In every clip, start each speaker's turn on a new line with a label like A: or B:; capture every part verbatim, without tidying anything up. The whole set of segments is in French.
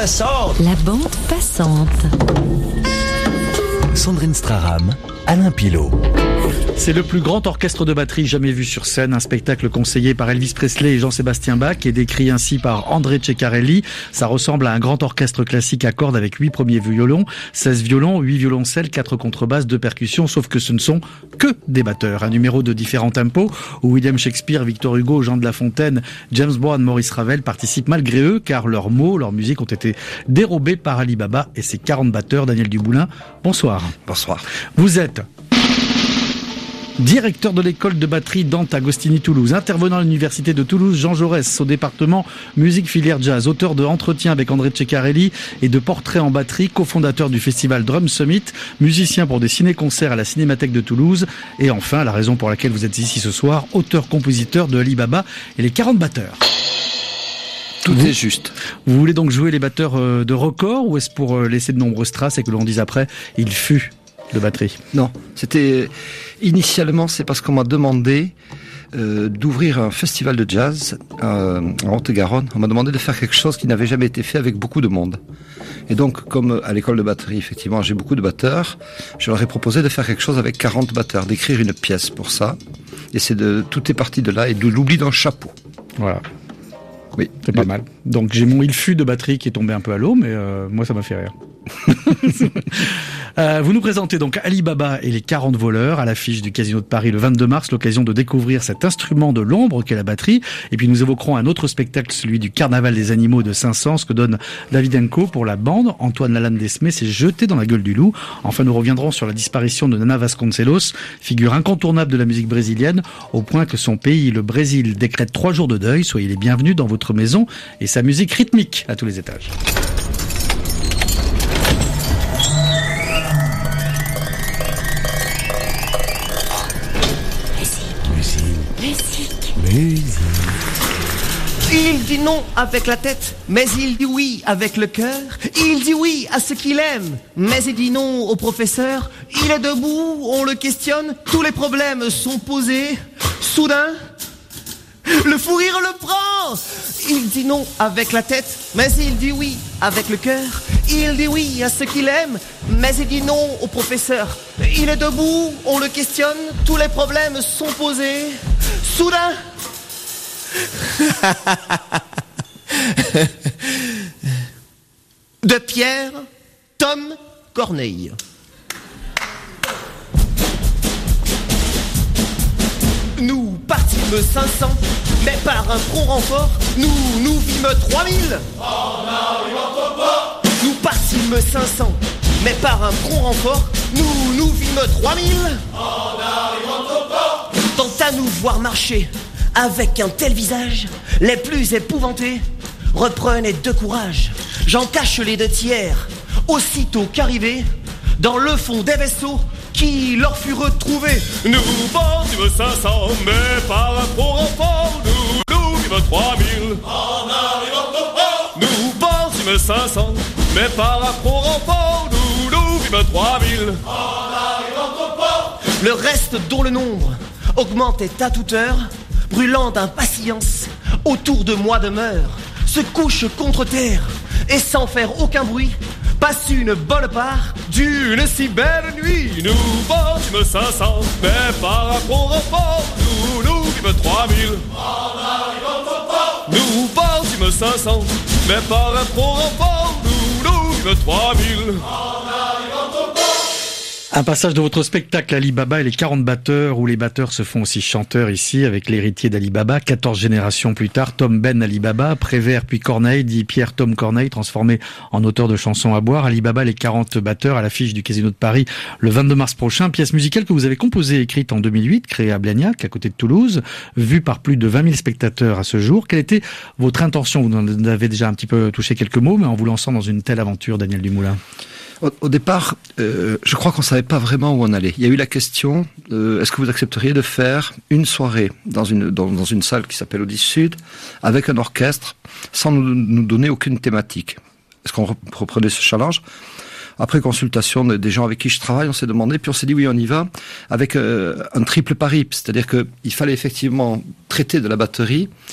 A: passante.
B: La bande passante.
C: Sandrine Straram, Alain Pilot.
D: C'est le plus grand orchestre de batterie jamais vu sur scène, un spectacle conseillé par Elvis Presley et Jean-Sébastien Bach et décrit ainsi par André Ceccarelli. Ça ressemble à un grand orchestre classique à cordes avec huit premiers violons, seize violons, huit violoncelles, quatre contrebasses, deux percussions, sauf que ce ne sont que des batteurs. Un numéro de différents tempos où William Shakespeare, Victor Hugo, Jean de La Fontaine, James Brown, Maurice Ravel participent malgré eux car leurs mots, leur musique ont été dérobés par Ali Baba et ses quarante batteurs. Daniel Dumoulin, bonsoir.
E: Bonsoir.
D: Vous êtes directeur de l'école de batterie Dante Agostini Toulouse, intervenant à l'université de Toulouse Jean Jaurès au département musique filière jazz, auteur de Entretien avec André Ceccarelli et de Portraits en batterie, cofondateur du festival Drum Summit, musicien pour des ciné-concerts à la Cinémathèque de Toulouse et enfin, la raison pour laquelle vous êtes ici ce soir, auteur-compositeur de Ali Baba et les quarante batteurs.
E: Tout
D: vous,
E: est juste.
D: Vous voulez donc jouer les batteurs de record ou est-ce pour laisser de nombreuses traces et que l'on dise après, il fut de batterie?
E: Non, c'était initialement c'est parce qu'on m'a demandé euh, d'ouvrir un festival de jazz euh, en Haute-Garonne. On m'a demandé de faire quelque chose qui n'avait jamais été fait avec beaucoup de monde. Et donc, comme à l'école de batterie, effectivement, j'ai beaucoup de batteurs, je leur ai proposé de faire quelque chose avec quarante batteurs, d'écrire une pièce pour ça. Et c'est de tout est parti de là et de l'oubli d'un chapeau.
D: Voilà.
E: Oui,
D: c'est pas le... mal. Donc j'ai mon il fut de batterie qui est tombé un peu à l'eau, mais euh, moi ça m'a fait rire. euh, vous nous présentez donc Ali Baba et les quarante voleurs à l'affiche du Casino de Paris le vingt-deux mars, l'occasion de découvrir cet instrument de l'ombre qu'est la batterie. Et puis nous évoquerons un autre spectacle, celui du Carnaval des animaux de Saint-Saëns que donne David Enco pour la bande. Antoine Lalanne Desmé s'est jeté dans la gueule du loup. Enfin nous reviendrons sur la disparition de Nana Vasconcelos, figure incontournable de la musique brésilienne, au point que son pays, le Brésil, décrète trois jours de deuil. Soyez les bienvenus dans votre maison et sa musique rythmique à tous les étages.
A: Il dit non avec la tête, mais il dit oui avec le cœur. Il dit oui à ce qu'il aime, mais il dit non au professeur. Il est debout, on le questionne, tous les problèmes sont posés. Soudain, le fou rire le prend. Il dit non avec la tête, mais il dit oui avec le cœur. Il dit oui à ce qu'il aime, mais il dit non au professeur. Il est debout, on le questionne, tous les problèmes sont posés. Soudain, de Pierre, Tom Corneille. Nous partîmes cinq cents, mais par un prompt renfort, nous nous vîmes trois mille. En arrivant au port. Nous partîmes cinq cents, mais par un prompt renfort, nous nous vîmes trois mille. En arrivant au port. Tant à nous voir marcher, avec un tel visage, les plus épouvantés reprenez de courage. J'en cache les deux tiers, aussitôt qu'arrivés, dans le fond des vaisseaux qui leur fut retrouvé. Nous partîmes cinq cents, mais par un prompt renfort, nous nous vîmes trois mille. En arrivant au port. Nous partîmes cinq cents, mais par un prompt renfort, nous nous vîmes trois mille. En arrivant au port. Le reste dont le nombre augmentait à toute heure, brûlant d'impatience, autour de moi demeure, se couche contre terre, et sans faire aucun bruit, passe une bonne part d'une si belle nuit. Nous partîmes cinq cents, mais par un prompt renfort, nous nous vîmes trois mille. En arrivant au port. Nous partîmes cinq cents, mais par un prompt renfort, nous nous vîmes trois mille. En arrivant au port.
D: Un passage de votre spectacle Ali Baba et les quarante batteurs, où les batteurs se font aussi chanteurs ici, avec l'héritier d'Ali Baba, quatorze générations plus tard, Tom Ben Ali Baba, Prévert puis Corneille, dit Pierre Tom Corneille, transformé en auteur de chansons à boire. Ali Baba, les quarante batteurs à l'affiche du Casino de Paris le vingt-deux mars prochain, pièce musicale que vous avez composée et écrite en deux mille huit, créée à Blagnac, à côté de Toulouse, vue par plus de vingt mille spectateurs à ce jour. Quelle était votre intention? Vous en avez déjà un petit peu touché quelques mots, mais en vous lançant dans une telle aventure, Daniel Dumoulin.
E: Au, au départ, euh, je crois qu'on savait pas vraiment où on allait. Il y a eu la question, euh, est-ce que vous accepteriez de faire une soirée dans une dans, dans une salle qui s'appelle Audi Sud avec un orchestre sans nous, nous donner aucune thématique? Est-ce qu'on reprenait ce challenge? Après consultation des gens avec qui je travaille, on s'est demandé, puis on s'est dit oui, on y va, avec euh, un triple pari, c'est-à-dire que il fallait effectivement traiter de la batterie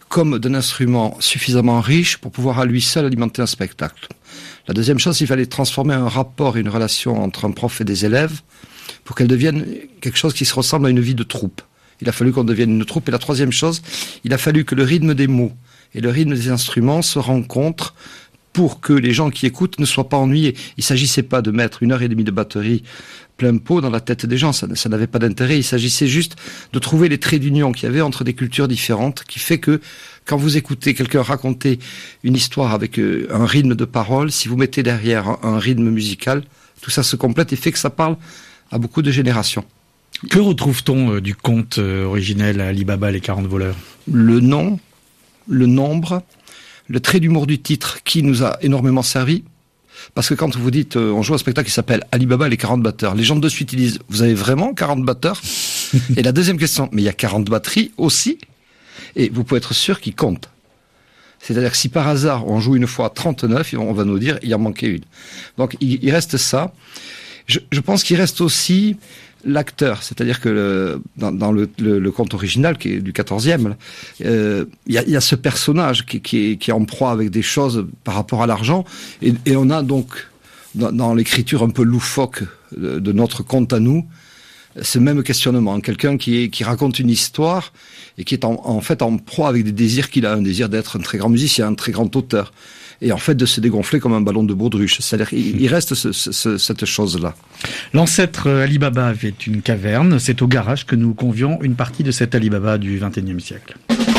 E: comme d'un instrument suffisamment riche pour pouvoir à lui seul alimenter un spectacle. La deuxième chose, il fallait transformer un rapport et une relation entre un prof et des élèves pour qu'elle devienne quelque chose qui se ressemble à une vie de troupe. Il a fallu qu'on devienne une troupe. Et la troisième chose, il a fallu que le rythme des mots et le rythme des instruments se rencontrent pour que les gens qui écoutent ne soient pas ennuyés. Il ne s'agissait pas de mettre une heure et demie de batterie plein pot dans la tête des gens, ça, ça n'avait pas d'intérêt. Il s'agissait juste de trouver les traits d'union qu'il y avait entre des cultures différentes, qui fait que quand vous écoutez quelqu'un raconter une histoire avec euh, un rythme de parole, si vous mettez derrière un, un rythme musical, tout ça se complète et fait que ça parle à beaucoup de générations.
D: Que retrouve-t-on euh, du conte euh, originel Ali Baba, les quarante voleurs?
E: Le nom, le nombre, le trait d'humour du titre qui nous a énormément servi. Parce que quand vous dites, euh, on joue un spectacle qui s'appelle Ali Baba et les quarante batteurs, les gens de suite ils disent, vous avez vraiment quarante batteurs? Et la deuxième question, mais il y a quarante batteries aussi? Et vous pouvez être sûr qu'ils comptent. C'est-à-dire que si par hasard on joue une fois trente-neuf, on va nous dire, il en manquait une. Donc il, il reste ça. Je, je pense qu'il reste aussi l'acteur, c'est-à-dire que le, dans, dans le, le, le conte original qui est du quatorzième, euh, il y, a, y a ce personnage qui, qui, est, qui est en proie avec des choses par rapport à l'argent, et, et on a donc dans, dans l'écriture un peu loufoque de, de notre conte à nous, ce même questionnement, quelqu'un qui, est, qui raconte une histoire et qui est en, en fait en proie avec des désirs qu'il a, un désir d'être un très grand musicien, un très grand auteur, et en fait de se dégonfler comme un ballon de baudruche. C'est-à-dire qu'il reste ce, ce, cette chose-là.
D: L'ancêtre Ali Baba avait une caverne. C'est au garage que nous convions une partie de cet Ali Baba du vingt et unième siècle.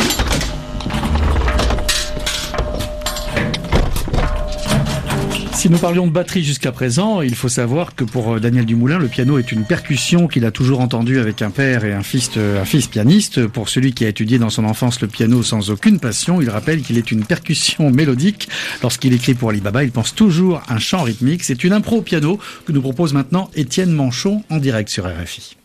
D: Si nous parlions de batterie jusqu'à présent, il faut savoir que pour Daniel Dumoulin, le piano est une percussion qu'il a toujours entendue avec un père et un fils, un fils pianiste. Pour celui qui a étudié dans son enfance le piano sans aucune passion, il rappelle qu'il est une percussion mélodique. Lorsqu'il écrit pour Ali Baba, il pense toujours à un chant rythmique. C'est une impro au piano que nous propose maintenant Étienne Manchon en direct sur R F I.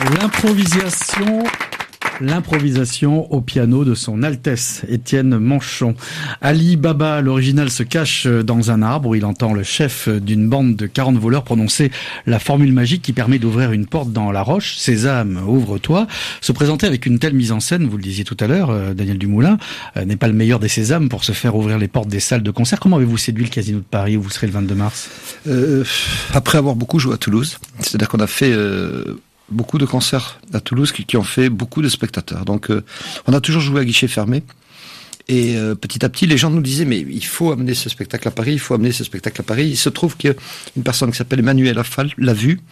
D: L'improvisation, l'improvisation au piano de son Altesse Étienne Manchon. Ali Baba, l'original, se cache dans un arbre où il entend le chef d'une bande de quarante voleurs prononcer la formule magique qui permet d'ouvrir une porte dans la roche. Sésame, ouvre-toi. Se présenter avec une telle mise en scène, vous le disiez tout à l'heure, Daniel Dumoulin, n'est pas le meilleur des sésames pour se faire ouvrir les portes des salles de concert. Comment avez-vous séduit le Casino de Paris où vous serez le vingt-deux mars?
E: euh, Après avoir beaucoup joué à Toulouse, c'est-à-dire qu'on a fait... Euh... beaucoup de concerts à Toulouse qui, qui ont fait beaucoup de spectateurs. Donc, euh, on a toujours joué à guichet fermé. Et euh, petit à petit, les gens nous disaient, mais il faut amener ce spectacle à Paris, il faut amener ce spectacle à Paris. Il se trouve qu'une personne qui s'appelle Emmanuel Affal l'a vu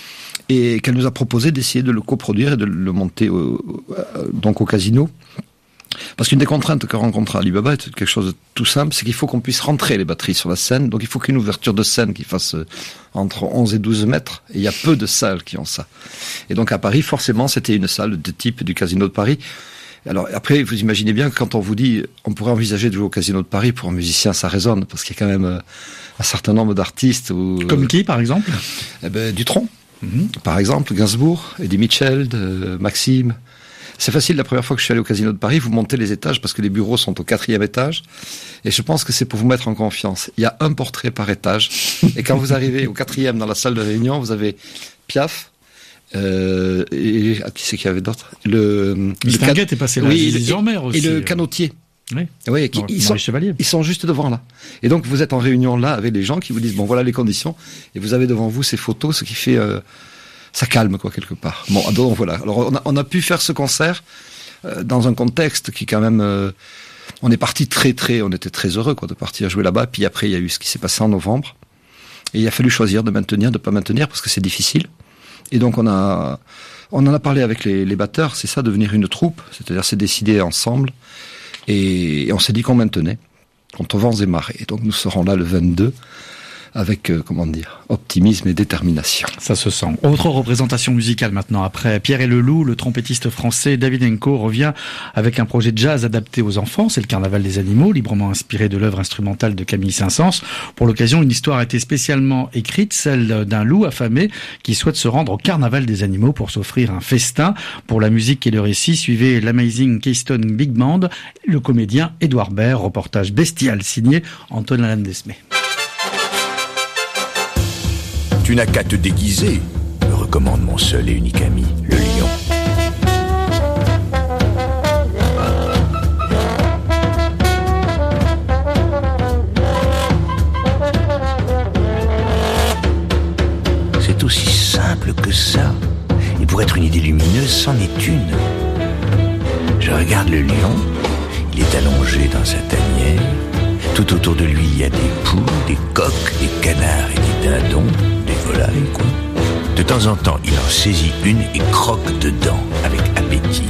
E: et qu'elle nous a proposé d'essayer de le coproduire et de le monter au, donc au Casino. Parce qu'une des contraintes que rencontre Ali Baba est quelque chose de tout simple, c'est qu'il faut qu'on puisse rentrer les batteries sur la scène. Donc il faut qu'une ouverture de scène qui fasse entre onze et douze mètres. Et il y a peu de salles qui ont ça. Et donc à Paris, forcément, c'était une salle de type du Casino de Paris. Alors après, vous imaginez bien que quand on vous dit on pourrait envisager de jouer au Casino de Paris, pour un musicien, ça résonne. Parce qu'il y a quand même un certain nombre d'artistes. Où,
D: Comme qui, par exemple?
E: Eh ben, Dutronc, mm-hmm. par exemple, Gainsbourg, Eddie Mitchell, de Maxime. C'est facile, la première fois que je suis allé au Casino de Paris, vous montez les étages parce que les bureaux sont au quatrième étage. Et je pense que c'est pour vous mettre en confiance. Il y a un portrait par étage. Et quand vous arrivez au quatrième dans la salle de réunion, vous avez Piaf. Euh, et ah, qui c'est qu'il y avait d'autres? Le,
D: le can... est passé là.
E: Oui,
D: le, et,
E: aussi. Et le canotier.
D: Oui.
E: Oui, qui, ils, sont, ils sont juste devant là. Et donc vous êtes en réunion là avec les gens qui vous disent bon voilà les conditions. Et vous avez devant vous ces photos, ce qui fait... Euh, ça calme quoi quelque part. Bon, donc voilà. Alors on a, on a pu faire ce concert euh, dans un contexte qui quand même, euh, on est parti très très, on était très heureux quoi de partir jouer là-bas. Puis après il y a eu ce qui s'est passé en novembre et il a fallu choisir de maintenir, de pas maintenir parce que c'est difficile. Et donc on a, on en a parlé avec les, les batteurs. C'est ça, devenir une troupe, c'est-à-dire c'est décider ensemble et, et on s'est dit qu'on maintenait contre vents et marées. Et donc nous serons là le vingt-deux. Avec, euh, comment dire, optimisme et détermination.
D: Ça se sent. Autre représentation musicale maintenant. Après Pierre et le Loup, le trompettiste français David Henko revient avec un projet de jazz adapté aux enfants. C'est le Carnaval des animaux, librement inspiré de l'œuvre instrumentale de Camille Saint-Saëns. Pour l'occasion, une histoire a été spécialement écrite, celle d'un loup affamé qui souhaite se rendre au Carnaval des animaux pour s'offrir un festin. Pour la musique et le récit, suivez l'Amazing Keystone Big Band, le comédien Édouard Baird, reportage bestial signé Antoine Alain Desmé.
B: Tu n'as qu'à te déguiser, me recommande mon seul et unique ami, le lion. C'est aussi simple que ça. Et pour être une idée lumineuse, c'en est une. Je regarde le lion, il est allongé dans sa tanière. Tout autour de lui, il y a des poules, des coqs, des canards et des dindons. Des volailles, quoi. De temps en temps, il en saisit une et croque dedans avec appétit.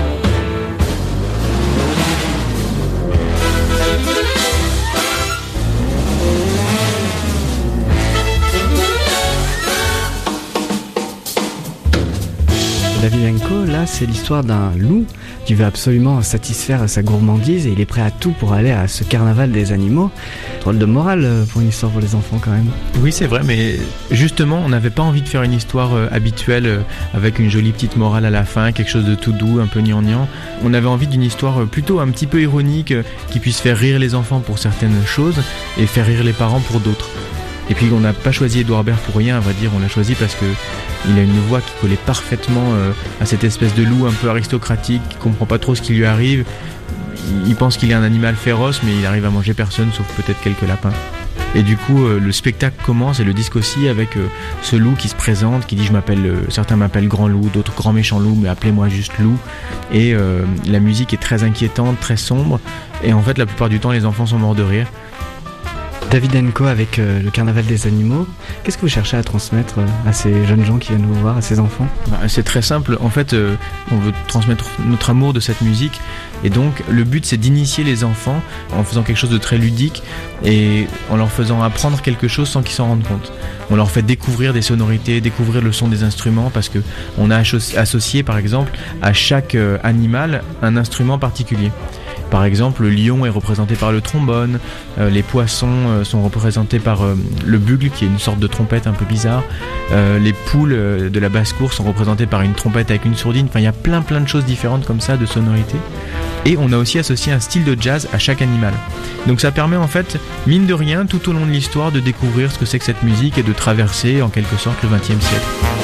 F: David Henko, là, c'est l'histoire d'un loup qui veut absolument satisfaire sa gourmandise et il est prêt à tout pour aller à ce carnaval des animaux. Drôle de morale pour une histoire pour les enfants quand même.
G: Oui, c'est vrai, mais justement, on n'avait pas envie de faire une histoire euh, habituelle euh, avec une jolie petite morale à la fin, quelque chose de tout doux, un peu gnangnan. On avait envie d'une histoire euh, plutôt un petit peu ironique, euh, qui puisse faire rire les enfants pour certaines choses et faire rire les parents pour d'autres. Et puis on n'a pas choisi Édouard Baird pour rien, à vrai dire, on l'a choisi parce que il a une voix qui collait parfaitement euh, à cette espèce de loup un peu aristocratique, qui comprend pas trop ce qui lui arrive. Il pense qu'il est un animal féroce, mais il arrive à manger personne, sauf peut-être quelques lapins. Et du coup, euh, le spectacle commence, et le disque aussi, avec euh, ce loup qui se présente, qui dit je m'appelle, euh, certains m'appellent Grand Loup, d'autres Grand Méchant Loup, mais appelez-moi juste Loup. Et euh, la musique est très inquiétante, très sombre, et en fait la plupart du temps les enfants sont morts de rire.
F: David Henko avec euh, le Carnaval des animaux, qu'est-ce que vous cherchez à transmettre euh, à ces jeunes gens qui viennent vous voir, à ces enfants?
G: Bah, c'est très simple, en fait euh, on veut transmettre notre amour de cette musique et donc le but c'est d'initier les enfants en faisant quelque chose de très ludique et en leur faisant apprendre quelque chose sans qu'ils s'en rendent compte. On leur fait découvrir des sonorités, découvrir le son des instruments parce que on a associé par exemple à chaque euh, animal un instrument particulier. Par exemple, le lion est représenté par le trombone, euh, les poissons euh, sont représentés par euh, le bugle, qui est une sorte de trompette un peu bizarre, euh, les poules euh, de la basse-cour sont représentées par une trompette avec une sourdine. Enfin, il y a plein plein de choses différentes comme ça, de sonorités. Et on a aussi associé un style de jazz à chaque animal. Donc ça permet en fait, mine de rien, tout au long de l'histoire, de découvrir ce que c'est que cette musique et de traverser en quelque sorte le vingtième siècle.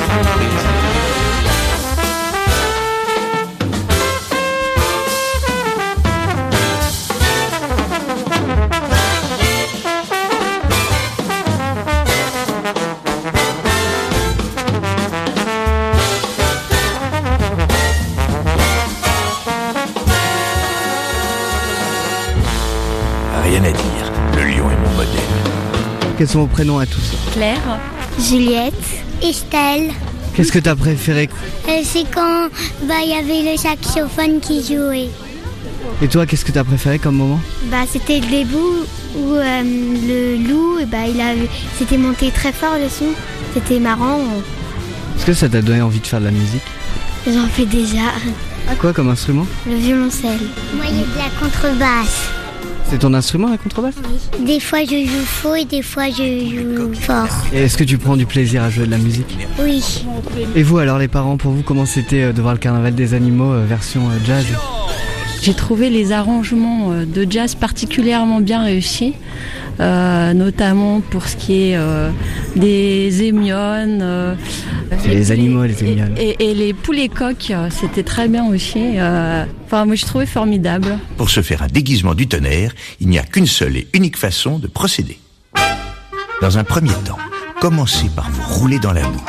B: Rien à dire, le lion est mon modèle.
F: Quels sont vos prénoms à tous?
H: Claire,
I: Juliette, Estelle.
F: Qu'est-ce que t'as préféré?
I: Euh, c'est quand bah, y avait le saxophone qui jouait.
F: Et toi, qu'est-ce que t'as préféré comme moment?
I: Bah, c'était le début où euh, le loup, et bah, il a, c'était monté très fort le son. C'était marrant.
F: Est-ce que ça t'a donné envie de faire de la musique?
I: J'en fais déjà.
F: À quoi comme instrument?
I: Le violoncelle. Moi, il y a de la contrebasse.
F: C'est ton instrument, la contrebasse?
I: Oui. Des fois, je joue faux et des fois, je joue fort.
F: Et est-ce que tu prends du plaisir à jouer de la musique?
I: Oui.
F: Et vous, alors, les parents, pour vous, comment c'était de voir le Carnaval des animaux euh, version euh, jazz?
H: j'ai trouvé les arrangements de jazz particulièrement bien réussis. Euh, notamment pour ce qui est euh, des émiones. Euh,
F: les animaux, les émiones.
H: Et, et, et les poulets coqs, c'était très bien aussi. Euh, enfin, moi, je trouvais formidable.
B: Pour se faire un déguisement du tonnerre, il n'y a qu'une seule et unique façon de procéder. Dans un premier temps, commencez par vous rouler dans la boue.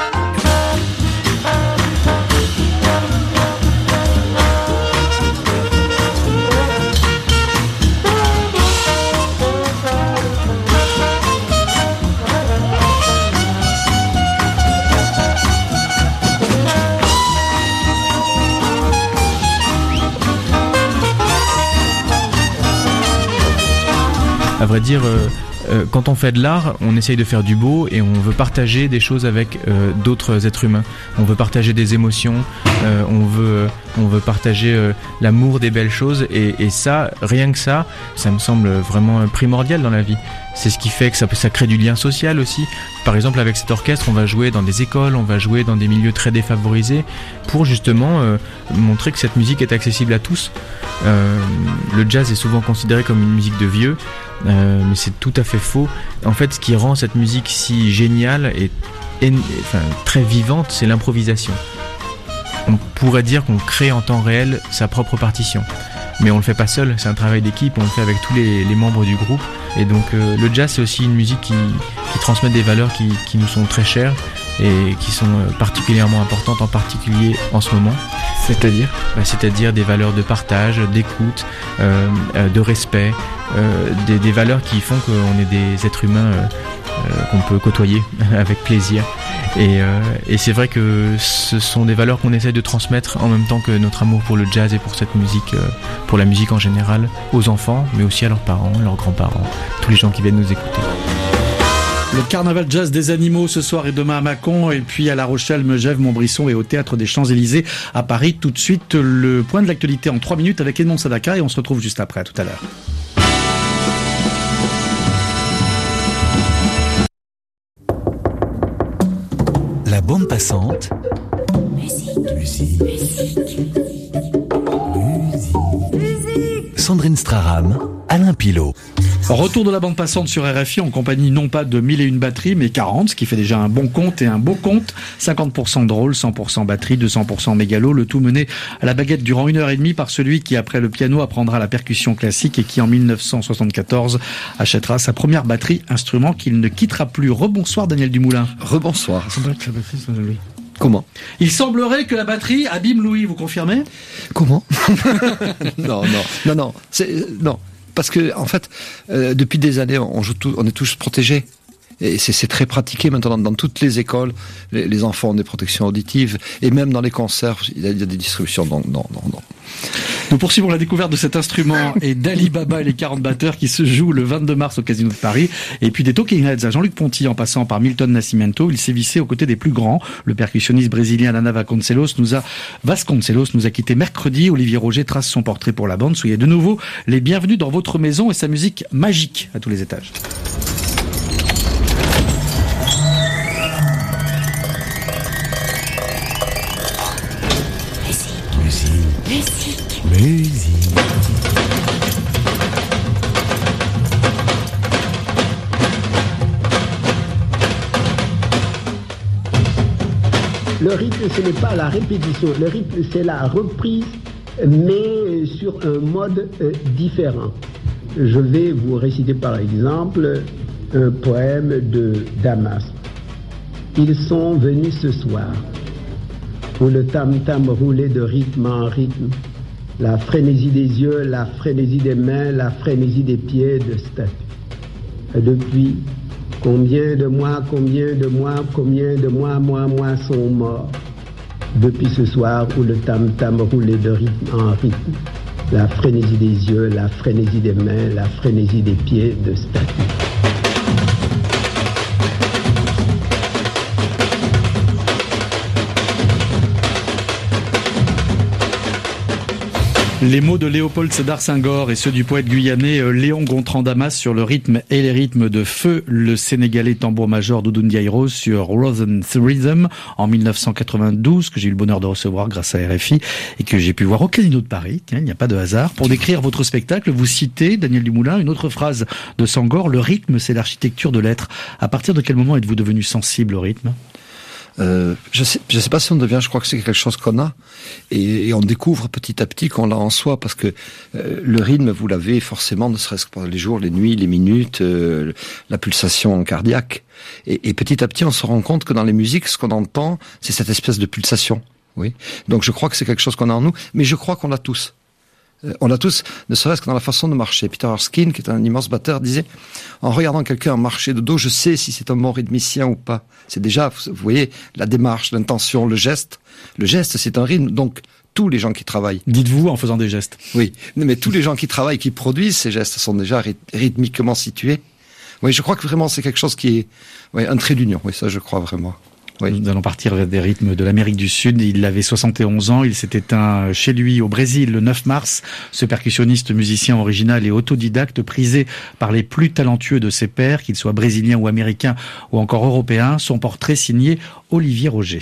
G: À vrai dire, euh, euh, quand on fait de l'art, on essaye de faire du beau et on veut partager des choses avec euh, d'autres êtres humains. On veut partager des émotions, euh, on veut, on veut partager euh, l'amour des belles choses et, et ça, rien que ça, ça me semble vraiment primordial dans la vie. C'est ce qui fait que ça, ça crée du lien social aussi. Par exemple, avec cet orchestre, on va jouer dans des écoles, on va jouer dans des milieux très défavorisés pour justement euh, montrer que cette musique est accessible à tous. Euh, le jazz est souvent considéré comme une musique de vieux, euh, mais c'est tout à fait faux. En fait, ce qui rend cette musique si géniale et, et enfin, très vivante, c'est l'improvisation. On pourrait dire qu'on crée en temps réel sa propre partition. Mais on le fait pas seul, c'est un travail d'équipe, on le fait avec tous les, les membres du groupe. Et donc euh, le jazz, c'est aussi une musique qui, qui transmet des valeurs qui, qui nous sont très chères et qui sont particulièrement importantes, en particulier en ce moment.
F: C'est-à-dire
G: bah, C'est-à-dire des valeurs de partage, d'écoute, euh, euh, de respect, euh, des, des valeurs qui font qu'on est des êtres humains euh, euh, qu'on peut côtoyer avec plaisir. Et, euh, et c'est vrai que ce sont des valeurs qu'on essaie de transmettre en même temps que notre amour pour le jazz et pour cette musique, euh, pour la musique en général, aux enfants, mais aussi à leurs parents, leurs grands-parents, tous les gens qui viennent nous écouter.
D: Le carnaval jazz des animaux ce soir et demain à Mâcon, et puis à La Rochelle, Megève, Montbrisson et au Théâtre des Champs-Élysées à Paris. Tout de suite, le point de l'actualité en trois minutes avec Edmond Sadaka et on se retrouve juste après. À tout à l'heure.
C: La bande passante. Musique. Musique. Musique. Musique. Sandrine Straram, Alain Pilot.
D: Retour de la bande passante sur R F I en compagnie non pas de mille et une batteries, mais quarante, ce qui fait déjà un bon compte et un beau compte. cinquante pour cent drôle, cent pour cent batterie, deux cents pour cent mégalo, le tout mené à la baguette durant une heure et demie par celui qui, après le piano, apprendra la percussion classique et qui, en mille neuf cent soixante-quatorze, achètera sa première batterie, instrument qu'il ne quittera plus. Rebonsoir Daniel Dumoulin.
E: Rebonsoir. Comment?
D: Il semblerait que la batterie abîme Louis, vous confirmez?
E: Comment? Non, non, non, non, c'est, non. Parce que, en fait, euh, depuis des années, on joue tout, on est tous protégés. Et c'est, c'est très pratiqué maintenant dans toutes les écoles. Les, les enfants ont des protections auditives. Et même dans les concerts, il y a, il y a des distributions. Donc, non, non, non.
D: Nous poursuivons la découverte de cet instrument et d'Ali Baba et les quarante batteurs qui se jouent le vingt-deux mars au Casino de Paris. Et puis des Talking Heads à Jean-Luc Ponty en passant par Milton Nascimento. Il s'est vissé aux côtés des plus grands. Le percussionniste brésilien Nana Vasconcelos nous a, Vasconcelos nous a quitté mercredi. Olivier Roger trace son portrait pour la bande. Soyez de nouveau les bienvenus dans votre maison et sa musique magique à tous les étages.
C: Musique. Musique.
J: Le rythme, ce n'est pas la répétition. Le rythme, c'est la reprise, mais sur un mode euh, différent. Je vais vous réciter par exemple un poème de Damas. Ils sont venus ce soir, où le tam-tam roulait de rythme en rythme, la frénésie des yeux, la frénésie des mains, la frénésie des pieds de statue. Et depuis, combien de mois, combien de mois, combien de mois, mois, mois sont morts. Depuis ce soir où le tam-tam roulait de rythme en rythme, la frénésie des yeux, la frénésie des mains, la frénésie des pieds de statue.
D: Les mots de Léopold Sédar Senghor et ceux du poète guyanais Léon Gontran Damas sur le rythme et les rythmes de feu, le sénégalais tambour-major Doudou Ndiaye Rose sur Rhythm Rhythm en mille neuf cent quatre-vingt-douze, que j'ai eu le bonheur de recevoir grâce à R F I et que j'ai pu voir au Casino de Paris. Tiens, il n'y a pas de hasard. Pour décrire votre spectacle, vous citez, Daniel Dumoulin, une autre phrase de Senghor, le rythme c'est l'architecture de l'être. À partir de quel moment êtes-vous devenu sensible au rythme ?
E: Euh, je sais, je sais pas si on devient, je crois que c'est quelque chose qu'on a, et, et on découvre petit à petit qu'on l'a en soi, parce que euh, le rythme, vous l'avez forcément, ne serait-ce que pendant les jours, les nuits, les minutes, euh, la pulsation cardiaque, et, et petit à petit, on se rend compte que dans les musiques, ce qu'on entend, c'est cette espèce de pulsation. Oui. Donc je crois que c'est quelque chose qu'on a en nous, mais je crois qu'on l'a tous. On l'a tous, ne serait-ce que dans la façon de marcher. Peter Erskine, qui est un immense batteur, disait « En regardant quelqu'un marcher de dos, je sais si c'est un bon rythmicien ou pas. » C'est déjà, vous voyez, la démarche, l'intention, le geste. Le geste, c'est un rythme, donc tous les gens qui travaillent.
D: Dites-vous en faisant des gestes.
E: Oui, mais tous les gens qui travaillent, qui produisent ces gestes sont déjà rythmiquement situés. Oui, je crois que vraiment c'est quelque chose qui est oui, un trait d'union. Oui, ça je crois vraiment. Oui.
D: Nous allons partir vers des rythmes de l'Amérique du Sud. Il avait soixante et onze ans. Il s'est éteint chez lui au Brésil le neuf mars. Ce percussionniste, musicien original et autodidacte, prisé par les plus talentueux de ses pairs, qu'ils soient brésiliens ou américains ou encore européens. Son portrait signé Olivier Roger.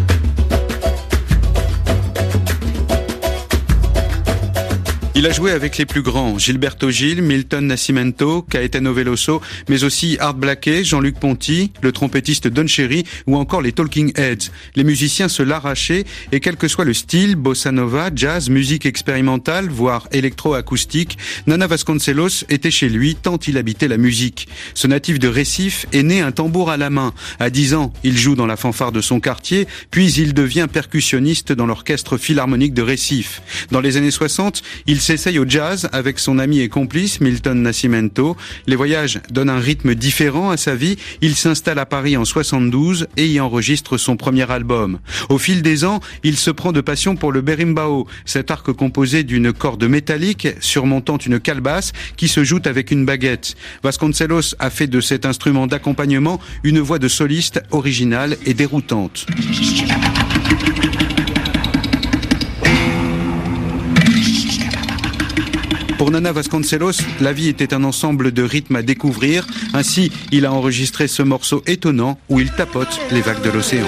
K: Il a joué avec les plus grands, Gilberto Gil, Milton Nascimento, Caetano Veloso, mais aussi Art Blakey, Jean-Luc Ponty, le trompettiste Don Cherry ou encore les Talking Heads. Les musiciens se l'arrachaient et quel que soit le style, bossa nova, jazz, musique expérimentale, voire électro-acoustique, Nana Vasconcelos était chez lui tant il habitait la musique. Ce natif de Recife est né un tambour à la main. À dix ans, il joue dans la fanfare de son quartier, puis il devient percussionniste dans l'orchestre philharmonique de Recife. Dans les années soixante, il s'essaye au jazz avec son ami et complice Milton Nascimento. Les voyages donnent un rythme différent à sa vie. Il s'installe à Paris en soixante-douze et y enregistre son premier album. Au fil des ans, il se prend de passion pour le berimbau, cet arc composé d'une corde métallique surmontant une calebasse qui se joue avec une baguette. Vasconcelos a fait de cet instrument d'accompagnement une voix de soliste originale et déroutante. Pour Nana Vasconcelos, la vie était un ensemble de rythmes à découvrir. Ainsi, il a enregistré ce morceau étonnant où il tapote les vagues de l'océan.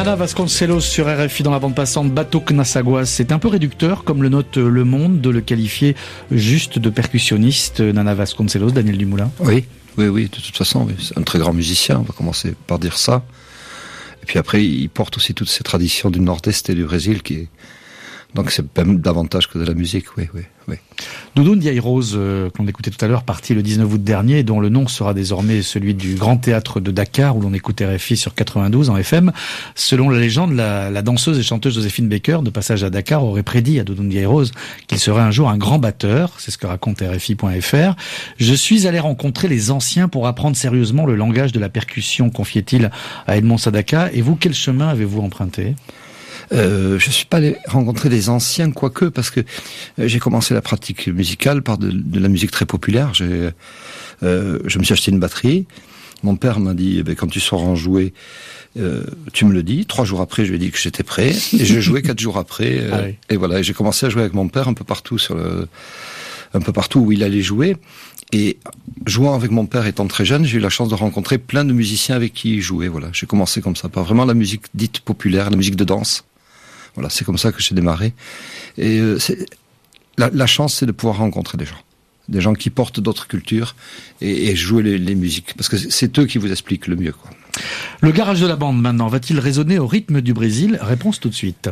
D: Nana Vasconcelos sur R F I dans la bande passante Batok Nasaguas. C'est un peu réducteur, comme le note Le Monde, de le qualifier juste de percussionniste. Nana Vasconcelos, Daniel Dumoulin.
E: Oui, oui, oui, de toute façon, oui. C'est un très grand musicien, on va commencer par dire ça. Et puis après, il porte aussi toutes ces traditions du Nord-Est et du Brésil qui est... Donc c'est même davantage que de la musique, oui, oui, oui.
D: Doudou Ndiaye Rose, euh, qu'on écoutait tout à l'heure, parti le dix-neuf août dernier, dont le nom sera désormais celui du Grand Théâtre de Dakar, où l'on écoute R F I sur quatre-vingt-douze en F M. Selon la légende, la, la danseuse et chanteuse Joséphine Baker, de passage à Dakar, aurait prédit à Doudou Ndiaye Rose qu'il serait un jour un grand batteur. C'est ce que raconte R F I point F R. Je suis allé rencontrer les anciens pour apprendre sérieusement le langage de la percussion, confiait-il à Edmond Sadaka. Et vous, quel chemin avez-vous emprunté ?
E: Euh, je suis pas allé rencontrer des anciens, quoique, parce que euh, j'ai commencé la pratique musicale par de, de la musique très populaire. J'ai, euh, je me suis acheté une batterie. Mon père m'a dit, eh ben, quand tu sauras en jouer, euh, tu me le dis. Trois jours après, je lui ai dit que j'étais prêt. Et j'ai joué quatre jours après. Euh, ah oui. Et voilà, et j'ai commencé à jouer avec mon père un peu partout sur le, un peu partout où il allait jouer. Et jouant avec mon père étant très jeune, j'ai eu la chance de rencontrer plein de musiciens avec qui il jouait. Voilà, j'ai commencé comme ça, par vraiment la musique dite populaire, la musique de danse. Voilà, c'est comme ça que j'ai démarré. Et euh, c'est, la, la chance, c'est de pouvoir rencontrer des gens. Des gens qui portent d'autres cultures et, et jouer les, les musiques. Parce que c'est eux qui vous expliquent le mieux, quoi.
D: Le garage de la bande, maintenant, va-t-il résonner au rythme du Brésil ? Réponse tout de suite.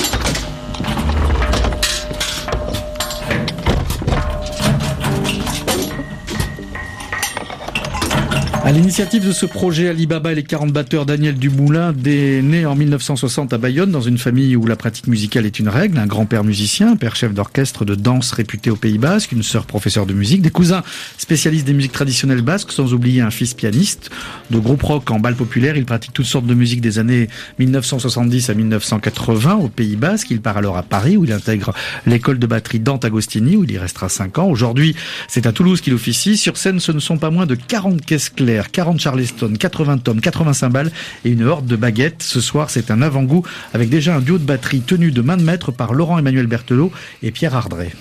D: À l'initiative de ce projet, Ali Baba et les quarante batteurs, Daniel Dumoulin, né en mille neuf cent soixante à Bayonne, dans une famille où la pratique musicale est une règle, un grand-père musicien, un père chef d'orchestre de danse réputé au Pays Basque, une sœur professeure de musique, des cousins spécialistes des musiques traditionnelles basques, sans oublier un fils pianiste. De groupe rock en bal populaire, il pratique toutes sortes de musique des années mille neuf cent soixante-dix à mille neuf cent quatre-vingts au Pays Basque. Il part alors à Paris, où il intègre l'école de batterie Dante Agostini, où il y restera cinq ans. Aujourd'hui, c'est à Toulouse qu'il officie. Sur scène, ce ne sont pas moins de quarante caisses claires, quarante charleston, quatre-vingts tomes, quatre-vingts cymbales et une horde de baguettes. Ce soir, c'est un avant-goût avec déjà un duo de batterie tenu de main de maître par Laurent-Emmanuel Berthelot et Pierre Ardrey.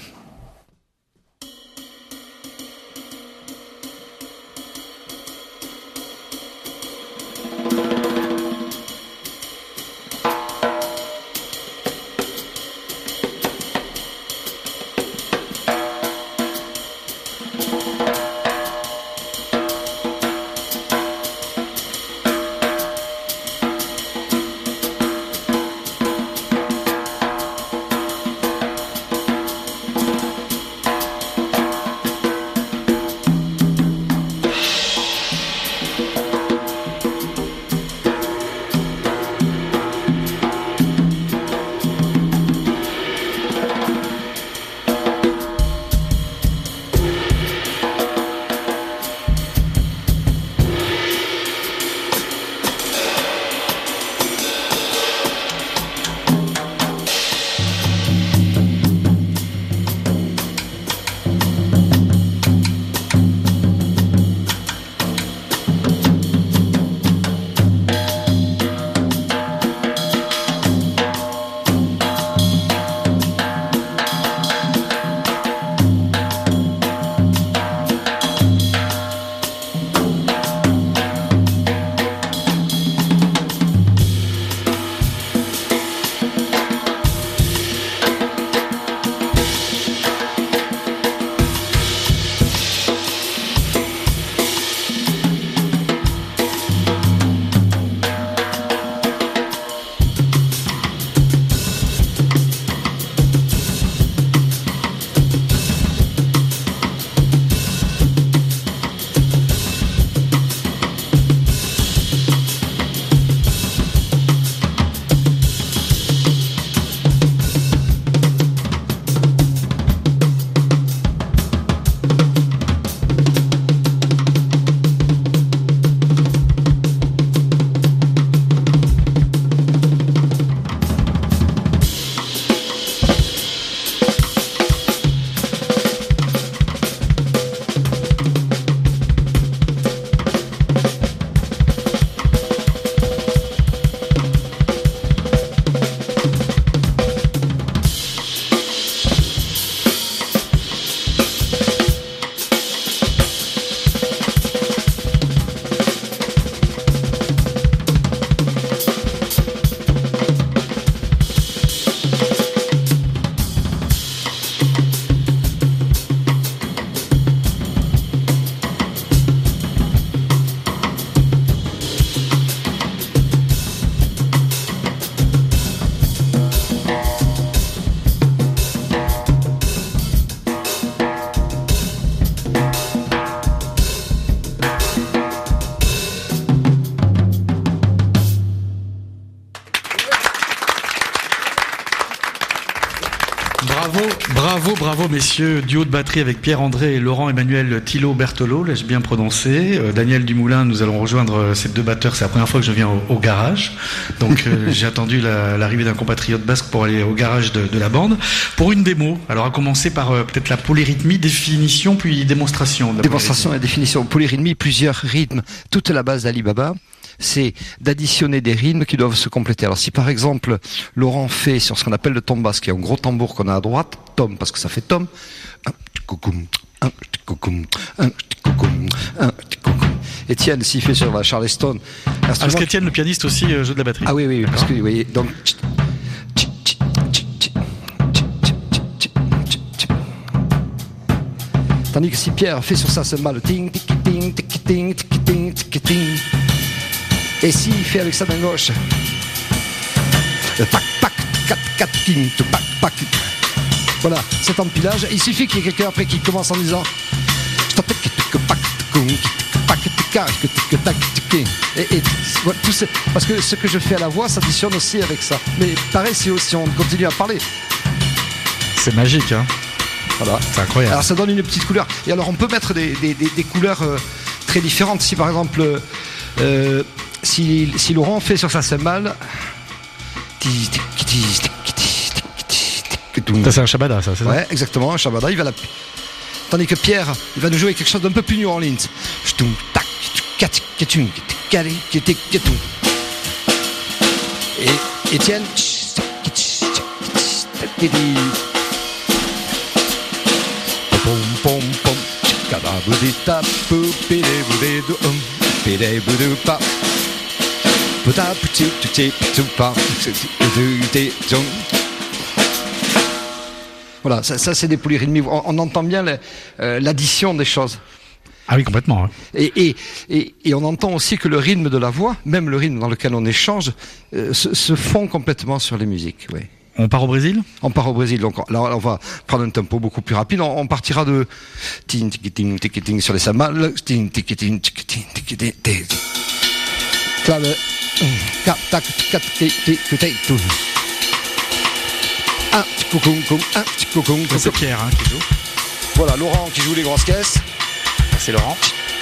D: bravo messieurs, duo de batterie avec Pierre-André et Laurent-Emmanuel Thillot Berthelot, l'ai-je bien prononcé. Euh, Daniel Dumoulin, nous allons rejoindre ces deux batteurs, c'est la première fois que je viens au, au garage, donc euh, j'ai attendu la, l'arrivée d'un compatriote basque pour aller au garage de, de la bande, pour une démo. Alors à commencer par euh, peut-être la polyrythmie, définition puis démonstration. De
E: démonstration et définition. Polyrythmie, plusieurs rythmes, toute la base d'Ali Baba, c'est d'additionner des rythmes qui doivent se compléter. Alors si par exemple Laurent fait sur ce qu'on appelle le tom basse, qui est un gros tambour qu'on a à droite, tom parce que ça fait tom, Étienne s'il fait sur la Charleston,
D: parce qu'Étienne le pianiste aussi euh, joue de la batterie.
E: Ah oui oui, parce que vous voyez donc tandis que si Pierre fait sur sa cymbale ting ting ting ting ting ting ting, et s'il fait avec sa main gauche pac pac cat cat ting pac pac, voilà cet empilage, il suffit qu'il y ait quelqu'un après qui commence en disant et, et voilà, tout c'est parce que ce que je fais à la voix s'additionne aussi avec ça, mais pareil si, si on continue à parler,
D: c'est magique hein.
E: Voilà.
D: C'est incroyable.
E: Alors ça donne une petite couleur. Et alors on peut mettre des, des, des, des couleurs euh, très différentes. Si par exemple, euh, si, si Laurent fait sur sa cymbale,
D: ça c'est un shabada, ça c'est ça.
E: Ouais, exactement, un shabada. Il va la... Tandis que Pierre, il va nous jouer quelque chose d'un peu plus New Orleans. Et Étienne. Pom pom kadabudita pupide bude du um pide budu pa puta puti tuti tupa tuti tum. Voilà, ça, ça c'est des polyrythmies. On, on entend bien le, euh, l'addition des choses.
D: Ah oui, complètement. Hein.
E: Et, et, et, et on entend aussi que le rythme de la voix, même le rythme dans lequel on échange, euh, se, se fond complètement sur les musiques. Oui.
D: On part au Brésil ?
E: On part au Brésil, donc là on va prendre un tempo beaucoup plus rapide. On, on partira de ting ting ting ting ting sur les cymbales, ting ting ting ting ting ting ting. Clave, cap tac tac tac tac tout. Un petit coucou, un petit coucou.
D: C'est Pierre hein, qui joue.
E: Voilà, Laurent qui joue les grosses caisses.
D: C'est Laurent.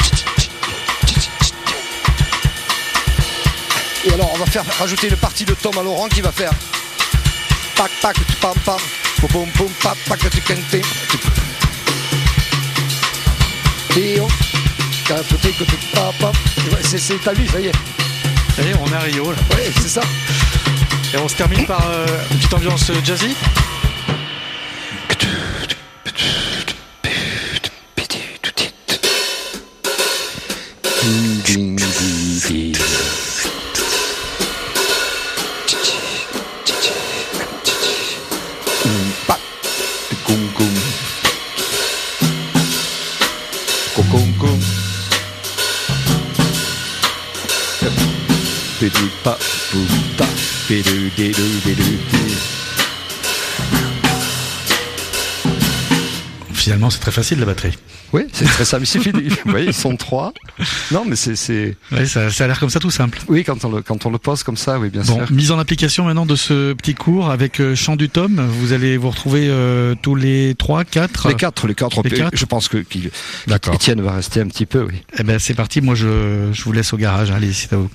E: Et alors on va faire rajouter une partie de tom à Laurent qui va faire pac pac pam pam pom pom pom pac pac tu cantes et on capoter que tu papa c'est c'est ta vie, ça y est
D: ça y est on est à Rio là.
E: Ouais c'est ça.
D: Et on se termine par euh, une petite ambiance jazzy. Finalement, c'est très facile la batterie.
E: Oui, c'est très simple. Il suffit de... Vous voyez, ils sont trois. Non, mais c'est, c'est...
D: Ouais, ça, ça a l'air comme ça tout simple.
E: Oui, quand on le, quand on le pose comme ça, oui, bien
D: bon,
E: sûr.
D: Mise en application maintenant de ce petit cours avec euh, chant du tome. Vous allez vous retrouver euh, tous les trois, quatre.
E: Les quatre, les quatre. Les quatre. Je pense que qu'il, Étienne va rester un petit peu, oui.
D: Eh ben, c'est parti. Moi, je, je vous laisse au garage. Allez, c'est à vous.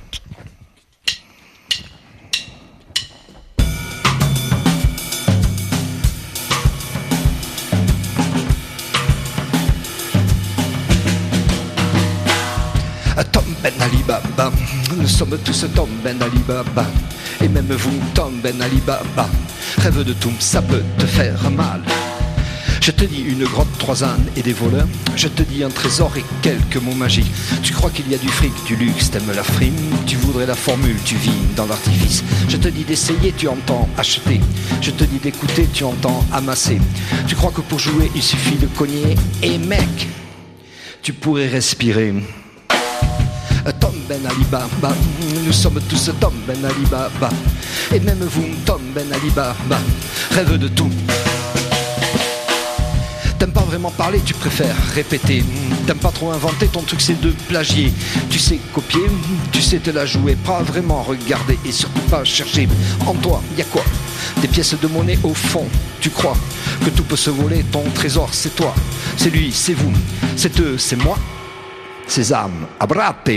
E: Tom Ben Ali Baba, nous sommes tous Tom Ben Ali Baba, et même vous Tom Ben Ali Baba, rêve de tout, ça peut te faire mal. Je te dis une grotte, trois ânes et des voleurs, je te dis un trésor et quelques mots magiques. Tu crois qu'il y a du fric, du luxe, t'aimes la frime, tu voudrais la formule, tu vis dans l'artifice. Je te dis d'essayer, tu entends acheter, je te dis d'écouter, tu entends amasser. Tu crois que pour jouer il suffit de cogner, et mec, tu pourrais respirer. Tom Ben Ali Baba, nous sommes tous Tom Ben Ali Baba, et même vous Tom Ben Ali Baba, rêve de tout. T'aimes pas vraiment parler, tu préfères répéter. T'aimes pas trop inventer, ton truc c'est de plagier. Tu sais copier, tu sais te la jouer, pas vraiment regarder et surtout pas chercher. En toi, y a quoi? des pièces de monnaie au fond. Tu crois que tout peut se voler, ton trésor c'est toi, c'est lui, c'est vous, c'est eux, c'est moi. Sésame, abrate.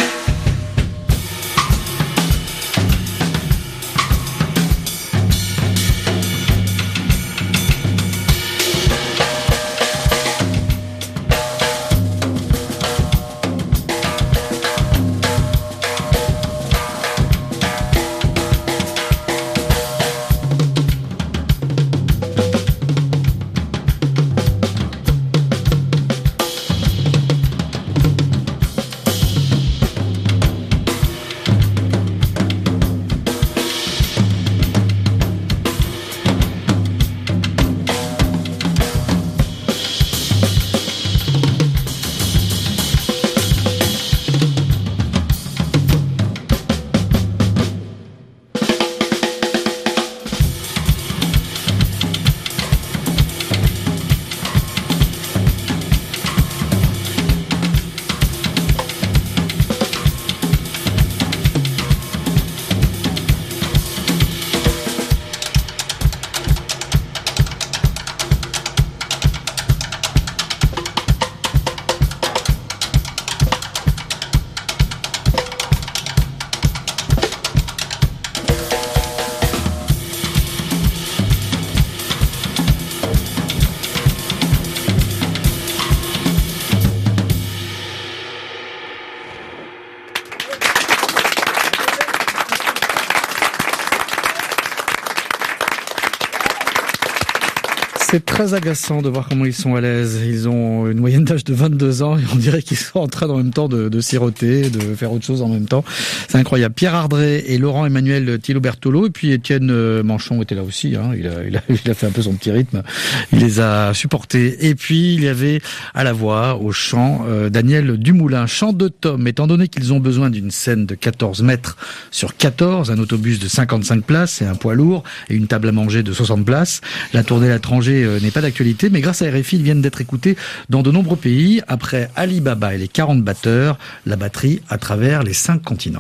D: C'est très agaçant de voir comment ils sont à l'aise. Ils ont une moyenne d'âge de vingt-deux ans et on dirait qu'ils sont en train en même temps de, de siroter, de faire autre chose en même temps. C'est incroyable. Pierre Ardré et Laurent Emmanuel Thilo Bertolo et puis Étienne Manchon était là aussi. Hein. Il, a, il, a, il a fait un peu son petit rythme. Il les a supportés. Et puis il y avait à la voix, au chant, euh, Daniel Dumoulin. Chant de Tom. Étant donné qu'ils ont besoin d'une scène de quatorze mètres sur quatorze, un autobus de cinquante-cinq places et un poids lourd et une table à manger de soixante places, la tournée à l'étranger n'est pas d'actualité, mais grâce à R F I, ils viennent d'être écoutés dans de nombreux pays. Après Ali Baba et les quarante batteurs, la batterie à travers les cinq continents.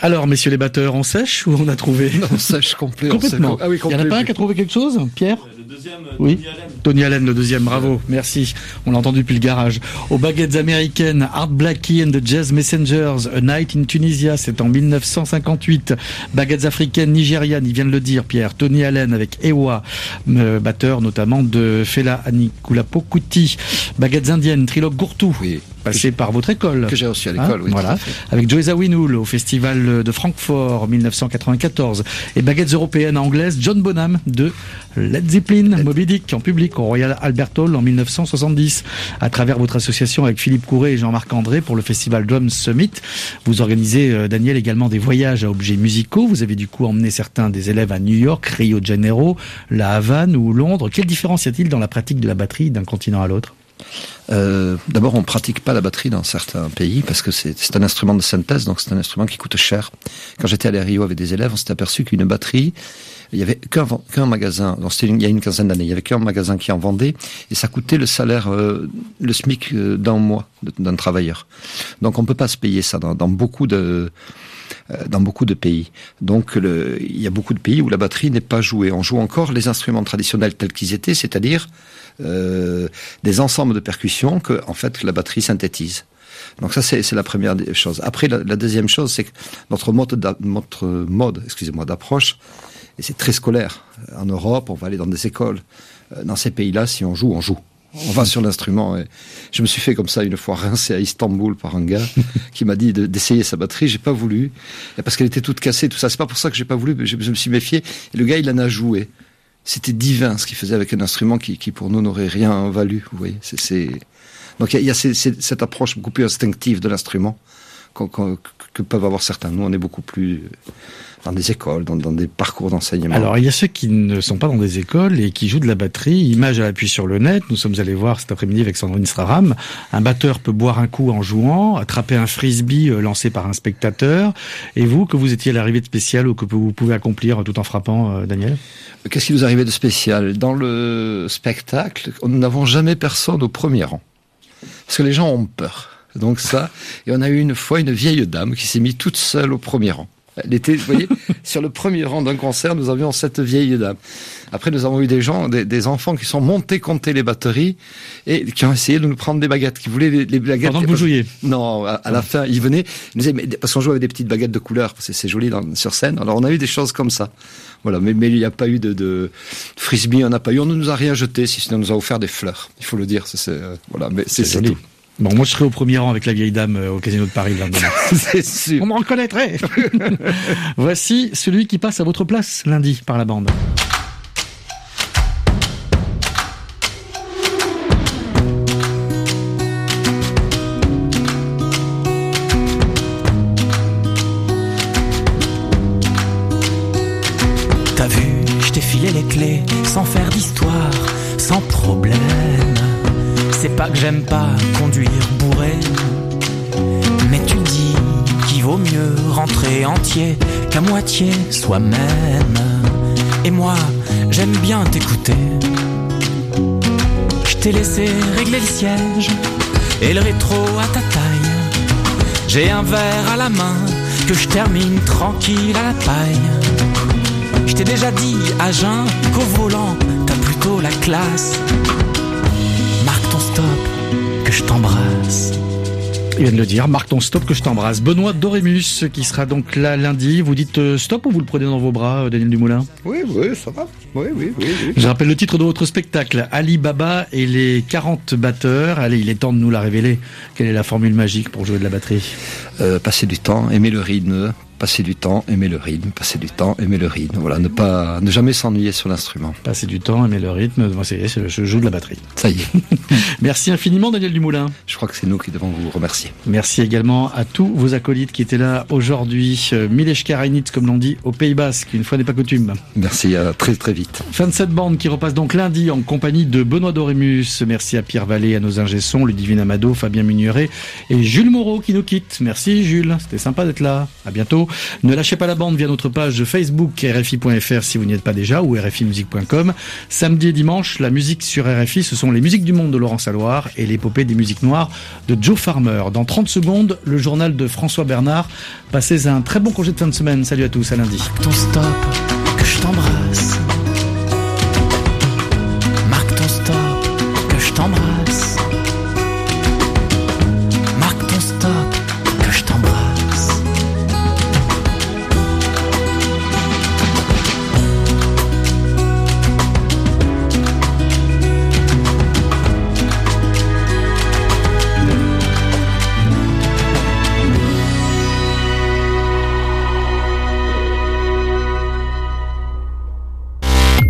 D: Alors, messieurs les batteurs, on sèche ou on a trouvé?
E: Non, on sèche complet.
D: Complètement.
E: On sèche... Ah oui, complet.
D: Il y en a pas un qui a trouvé quelque chose, Pierre?
L: Le deuxième,
D: oui.
L: Tony Allen.
D: Tony Allen, le deuxième, bravo, merci. On l'a entendu depuis le garage. Aux baguettes américaines, Art Blakey and the Jazz Messengers, A Night in Tunisia, c'est en mille neuf cent cinquante-huit. Baguettes africaines nigérianes, il vient de le dire, Pierre. Tony Allen avec Ewa, euh, batteur notamment de Fela Anikulapo Kuti. Baguettes indiennes, Trilogue Gourtou.
E: Oui.
D: Passé par votre école.
E: Que j'ai reçu à l'école, hein, oui.
D: Voilà. Avec Joe Zawinul au festival de Francfort, mille neuf cent quatre-vingt-quatorze. Et baguettes européennes anglaises, John Bonham de Led Zeppelin, Moby Dick en public au Royal Albert Hall en mille neuf cent soixante-dix. À travers votre association avec Philippe Couret et Jean-Marc André pour le festival Drum Summit, vous organisez, euh, Daniel, également des voyages à objets musicaux. Vous avez du coup emmené certains des élèves à New York, Rio de Janeiro, La Havane ou Londres. Quelle différence y a-t-il dans la pratique de la batterie d'un continent à l'autre?
E: Euh, d'abord, on pratique pas la batterie dans certains pays parce que c'est, c'est un instrument de synthèse, donc c'est un instrument qui coûte cher. Quand j'étais allé à Rio avec des élèves, on s'est aperçu qu'une batterie, il y avait qu'un, qu'un magasin, donc c'était une, il y a une quinzaine d'années, il y avait qu'un magasin qui en vendait et ça coûtait le salaire, euh, le SMIC euh, d'un mois d'un travailleur. Donc on peut pas se payer ça dans, dans beaucoup de dans beaucoup de pays. Donc le, il y a beaucoup de pays où la batterie n'est pas jouée. On joue encore les instruments traditionnels tels qu'ils étaient, c'est-à-dire euh, des ensembles de percussions que en fait la batterie synthétise. Donc ça c'est, c'est la première chose. Après la, la deuxième chose, c'est que notre mode, notre mode, excusez-moi, d'approche, et c'est très scolaire. En Europe, on va aller dans des écoles. Dans ces pays-là, si on joue, on joue. On va sur l'instrument. Et je me suis fait comme ça une fois rincer à Istanbul par un gars qui m'a dit de, d'essayer sa batterie. J'ai pas voulu parce qu'elle était toute cassée, tout ça. C'est pas pour ça que j'ai pas voulu. Mais je, je me suis méfié. Et le gars, il en a joué. C'était divin ce qu'il faisait avec un instrument qui, qui pour nous n'aurait rien valu. Vous voyez, c'est, c'est... donc il y a, y a ces, ces, cette approche beaucoup plus instinctive de l'instrument qu'on, qu'on, que peuvent avoir certains. Nous, on est beaucoup plus dans des écoles, dans, dans des parcours d'enseignement.
D: Alors, il y a ceux qui ne sont pas dans des écoles et qui jouent de la batterie. Image à l'appui sur le net. Nous sommes allés voir cet après-midi avec Sandrine Straram. Un batteur peut boire un coup en jouant, attraper un frisbee lancé par un spectateur. Et vous, que vous étiez à l'arrivée de spécial ou que vous pouvez accomplir tout en frappant, Daniel?
E: Qu'est-ce qui nous arrivait de spécial? Dans le spectacle, nous n'avons jamais personne au premier rang. Parce que les gens ont peur. Donc ça, et on a eu une fois une vieille dame qui s'est mise toute seule au premier rang. Elle était, vous voyez, sur le premier rang d'un concert, nous avions cette vieille dame. Après, nous avons eu des gens, des, des enfants qui sont montés compter les batteries et qui ont essayé de nous prendre des baguettes, qui voulaient les, les baguettes.
D: Pendant que vous jouiez?
E: Non, à, à la fin, ils venaient, ils nous disaient, mais, parce qu'on joue avec des petites baguettes de couleur, parce que c'est joli dans, sur scène. Alors, on a eu des choses comme ça. Voilà, mais, mais il n'y a pas eu de, de frisbee, on n'a pas eu, on ne nous a rien jeté, si ce n'est on nous a offert des fleurs. Il faut le dire, c'est, c'est euh, voilà, mais c'est, c'est, c'est tout.
D: Bon, moi je serai au premier rang avec la vieille dame euh, au Casino de Paris le lendemain.
E: C'est sûr.
D: On me reconnaîtrait. Voici celui qui passe à votre place lundi par la bande.
M: T'as vu, je t'ai filé les clés sans faire d'histoire, sans problème. C'est pas que j'aime pas conduire bourré, mais tu dis qu'il vaut mieux rentrer entier qu'à moitié soi-même. Et moi, j'aime bien t'écouter. Je t'ai laissé régler le siège et le rétro à ta taille. J'ai un verre à la main que je termine tranquille à la paille. Je t'ai déjà dit à jeun qu'au volant, t'as plutôt la classe. Marque ton stop, que je t'embrasse.
D: Il vient de le dire, marque ton stop, que je t'embrasse. Benoît Dorémus, qui sera donc là lundi. Vous dites euh, stop ou vous le prenez dans vos bras, Daniel Dumoulin?
E: Oui, oui, ça va. Oui, oui, oui, oui.
D: Je rappelle le titre de votre spectacle, Ali Baba et les quarante batteurs. Allez, il est temps de nous la révéler. Quelle est la formule magique pour jouer de la batterie?
E: euh, Passer du temps, aimer le rythme. Passer du temps, aimer le rythme, passer du temps, aimer le rythme. Voilà, ne pas, ne jamais s'ennuyer sur l'instrument.
D: Passer du temps, aimer le rythme. Moi, c'est, c'est, je joue de la batterie.
E: Ça y est.
D: Merci infiniment, Daniel Dumoulin.
E: Je crois que c'est nous qui devons vous remercier.
D: Merci également à tous vos acolytes qui étaient là aujourd'hui. Mileshka Reinitz, comme l'on dit, au Pays Basque, une fois n'est pas coutume.
E: Merci, à très très vite.
D: Fin de cette bande qui repasse donc lundi en compagnie de Benoît Dorémus. Merci à Pierre Vallée, à nos ingé-sons, Ludivine Amado, Fabien Mugneret et Jules Moreau qui nous quitte. Merci Jules, c'était sympa d'être là. À bientôt. Ne lâchez pas la bande via notre page Facebook R F I point F R si vous n'y êtes pas déjà ou R F I musique point com. Samedi et dimanche, la musique sur R F I, ce sont les musiques du monde. de Laurent Saloir et l'épopée des musiques noires de Joe Farmer. Dans trente secondes, le journal de François Bernard. Passez un très bon congé de fin de semaine. Salut à tous, à lundi.
M: Ton stop, que je t'embrasse.